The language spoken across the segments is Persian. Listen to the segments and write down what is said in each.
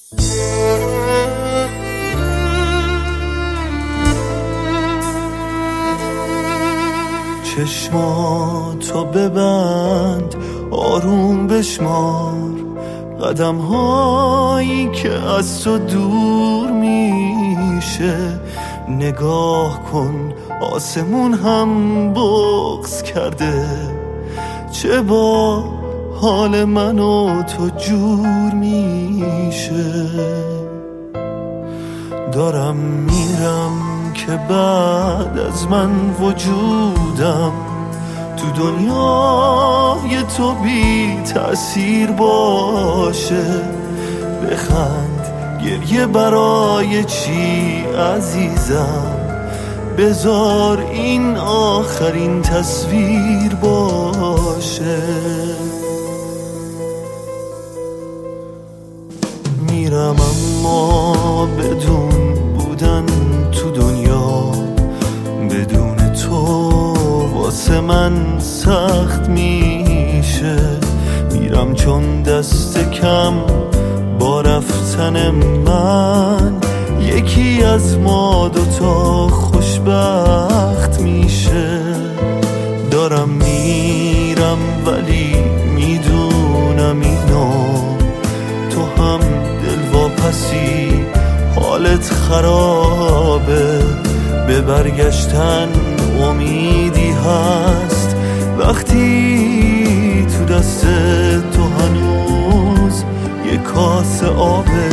چشماتو ببند، آروم بشمار قدم هایی که از تو دور میشه. نگاه کن آسمون هم بغض کرده، چه با حال من و تو جور میشه. دارم میرم که بعد از من وجودم تو دنیای تو بی تأثیر باشه. بخند، گریه برای چی عزیزم؟ بذار این آخرین تصویر باشه. میرم اما بدون بودن تو دنیا، بدون تو واسه من سخت میشه. میرم چون دست کم با رفتن من یکی از ما دوتا خوشبخت میشه. دارم میرم ولی میدونم اینو تو هم دلواپسی، حالت خرابه. به برگشتن امیدی هست وقتی تو دست تو هنوز یه کاسه آبه.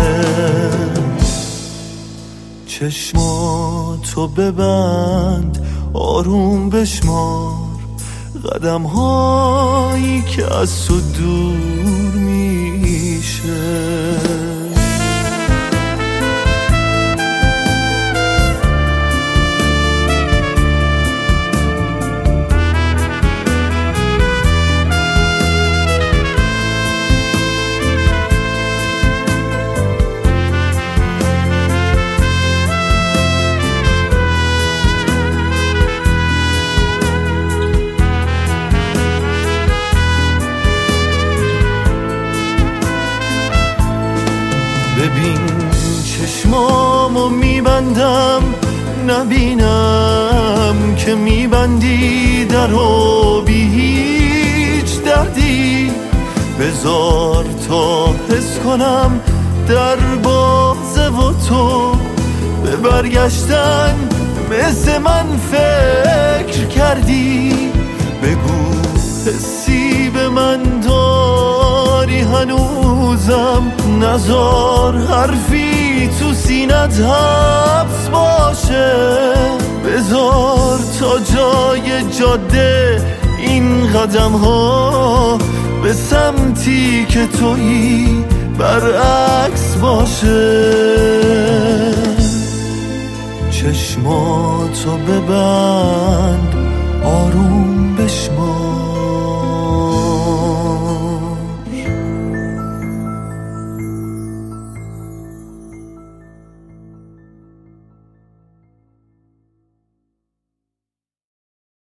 چشماتو ببند، آروم بشمار قدم هایی که از تو دور میشه. ببین چشمامو میبندم، نبینم که میبندی درو بی هیچ دردی. بذار تا حس کنم در بازه و تو به برگشتن مثل من فکر کردی. بگو حسی به من داری هنوزم، نذار حرفی تو سینت حبس باشه. بذار تا جای جاده این قدم ها به سمتی که تویی برعکس باشه. چشماتو ببند، آروم بشمار